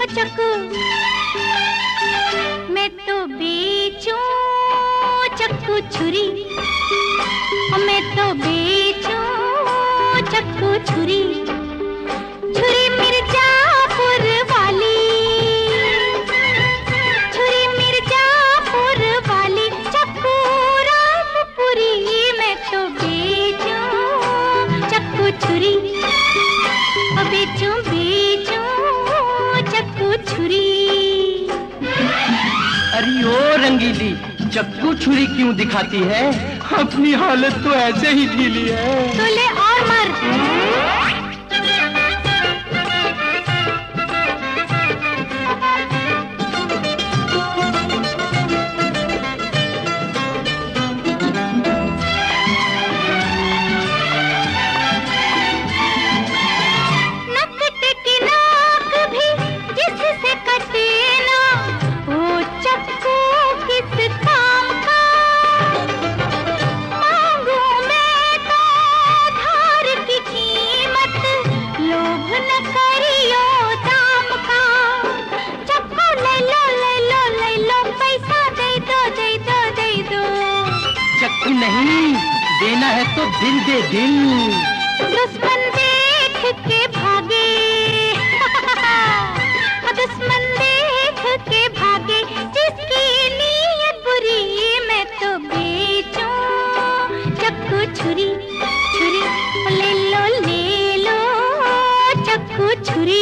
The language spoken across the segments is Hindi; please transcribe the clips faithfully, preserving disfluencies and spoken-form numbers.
चक्कू, मैं तो बेचूं चक्कू छुरी, मैं तो बेचूं चक्कू छुरी। छुरी मिर्जापुर वाली, छुरी मिर्जापुर वाली, चक्कू रामपुरी, मैं तो बेचूं चक्कू छुरी, बेचूं बेचूं चक्कू छुरी। अरे ओ रंगीली, चक्कू छुरी क्यों दिखाती है? अपनी हालत तो ऐसे ही ढीली है। तो ले और मर। चक्कू नहीं देना है तो दिल दे दिल। दुश्मन देख के भागे, दुश्मन देख के भागे, जिसकी नीयत बुरी, मैं तो बेचूं चक्कू छुरी, छुरी ले लो ले लो चक्कू छुरी।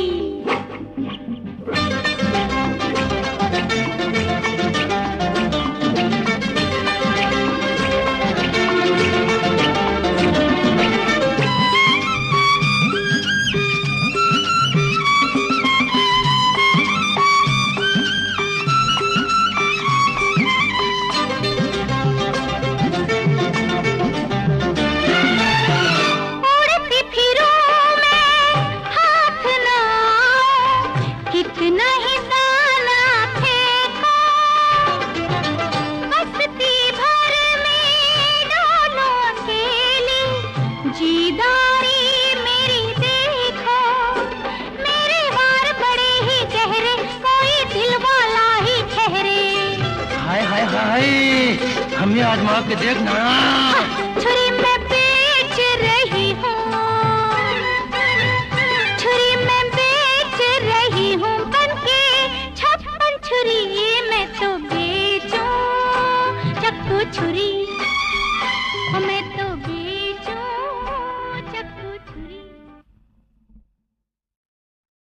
हमें आजमा के देखना। छुरी मैं बेच रही हूँ, छुरी मैं बेच रही हूँ, बनके छप्पन छुरी, मैं तो बेचूं चक्कू छुरी।